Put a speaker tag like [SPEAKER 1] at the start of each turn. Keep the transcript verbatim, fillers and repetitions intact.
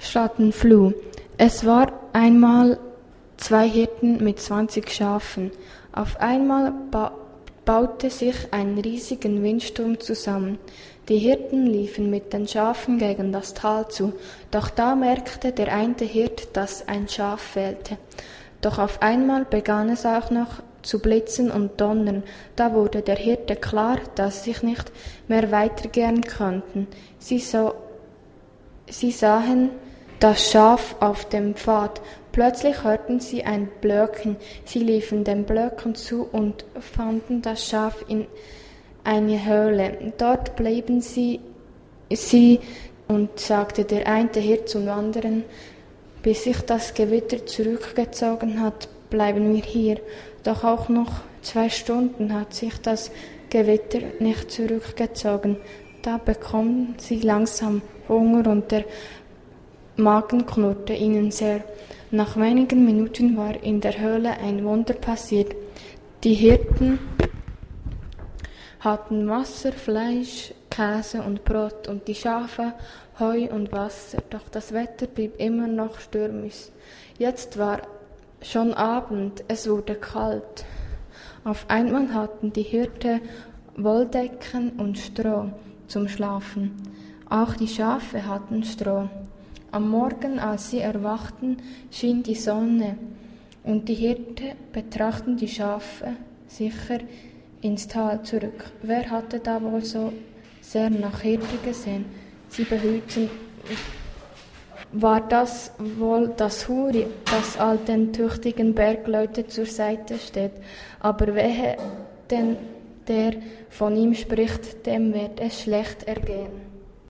[SPEAKER 1] Schattenfluh. Es war einmal zwei Hirten mit zwanzig Schafen. Auf einmal ba- baute sich ein riesiger Windsturm zusammen. Die Hirten liefen mit den Schafen gegen das Tal zu, doch da merkte der eine Hirt, dass ein Schaf fehlte. Doch auf einmal begann es auch noch zu blitzen und donnern. Da wurde der Hirte klar, dass sie nicht mehr weitergehen konnten. Sie, so, sie sahen das Schaf auf dem Pfad. Plötzlich hörten sie ein Blöken. Sie liefen den Blöken zu und fanden das Schaf in eine Höhle. Dort blieben sie, sie und sagte der eine Hirt zum anderen, bis sich das Gewitter zurückgezogen hat, bleiben wir hier. Doch auch noch zwei Stunden hat sich das Gewitter nicht zurückgezogen. Da bekommen sie langsam Hunger und der Magen knurrte ihnen sehr. Nach wenigen Minuten war in der Höhle ein Wunder passiert. Die Hirten hatten Wasser, Fleisch, Käse und Brot und die Schafe Heu und Wasser, doch das Wetter blieb immer noch stürmisch. Jetzt war schon Abend, es wurde kalt. Auf einmal hatten die Hirten Wolldecken und Stroh zum Schlafen. Auch die Schafe hatten Stroh. Am Morgen, als sie erwachten, schien die Sonne und die Hirten betrachteten die Schafe sicher ins Tal zurück. Wer hatte da wohl so sehr nach Hirten gesehen? Sie behüten. War das wohl das Huri, das all den tüchtigen Bergleuten zur Seite steht? Aber wehe, denn der von ihm spricht, dem wird es schlecht ergehen.